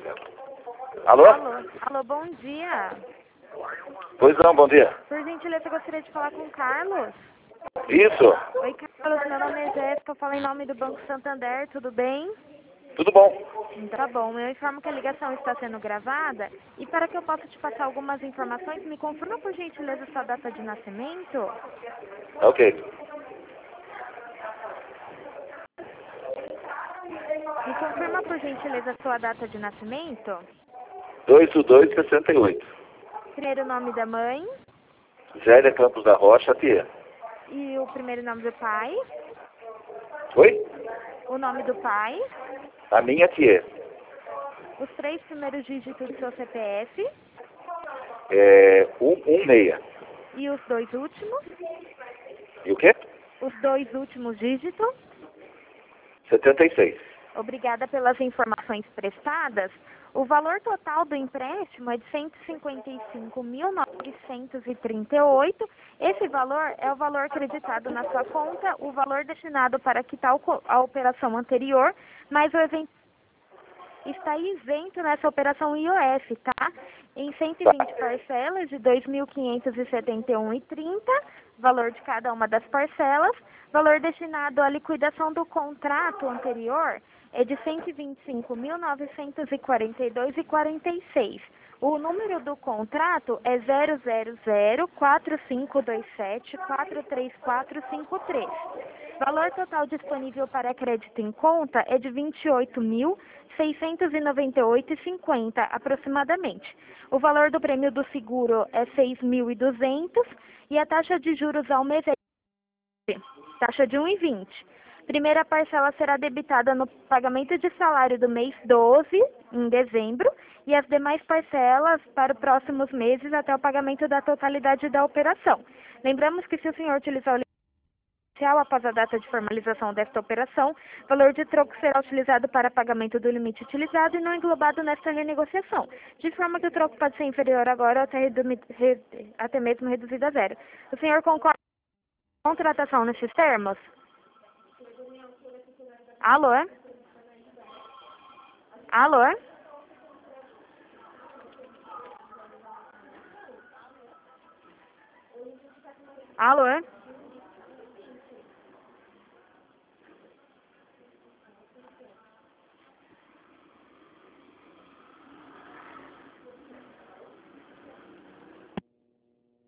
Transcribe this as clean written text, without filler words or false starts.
Alô? Alô, bom dia. Pois não, bom dia. Por gentileza, eu gostaria de falar com o Carlos. Isso, Oi, Carlos, meu nome é Jéssica, eu falo em nome do Banco Santander, tudo bem? tudo bom? Tá bom, eu informo que a ligação está sendo gravada e para que eu possa te passar algumas informações, me confirma por gentileza sua data de nascimento? Ok. Me confirma por gentileza sua data de nascimento? 2/2/68. Primeiro nome da mãe Zélia Campos da Rocha, tia. e o primeiro nome do pai, Oi? o nome do pai, A minha tia. os 3 primeiros dígitos do seu CPF É 116. e os 2 últimos, E o quê? os 2 últimos dígitos. 76. Obrigada pelas informações prestadas. O valor total do empréstimo é de R$ 155.938. Esse valor é o valor acreditado na sua conta, o valor destinado para quitar a operação anterior, mas o evento está isento nessa operação IOF, tá? Em 120 parcelas de R$ 2.571,30, valor de cada uma das parcelas. Valor destinado à liquidação do contrato anterior é de R$ 125.942,46. O número do contrato é 000-4527-43453. Valor total disponível para crédito em conta é de R$ 28.698,50 aproximadamente. O valor do prêmio do seguro é 6.200 e a taxa de juros ao mês é taxa de 1,20. Primeira parcela será debitada no pagamento de salário do mês 12, em dezembro, e as demais parcelas para os próximos meses até o pagamento da totalidade da operação. Lembramos que se o senhor utilizar o após a data de formalização desta operação, o valor de troco será utilizado para pagamento do limite utilizado e não englobado nesta renegociação, de forma que o troco pode ser inferior agora ou até mesmo reduzido a zero. O senhor concorda com a contratação nesses termos? Alô? Alô? Alô?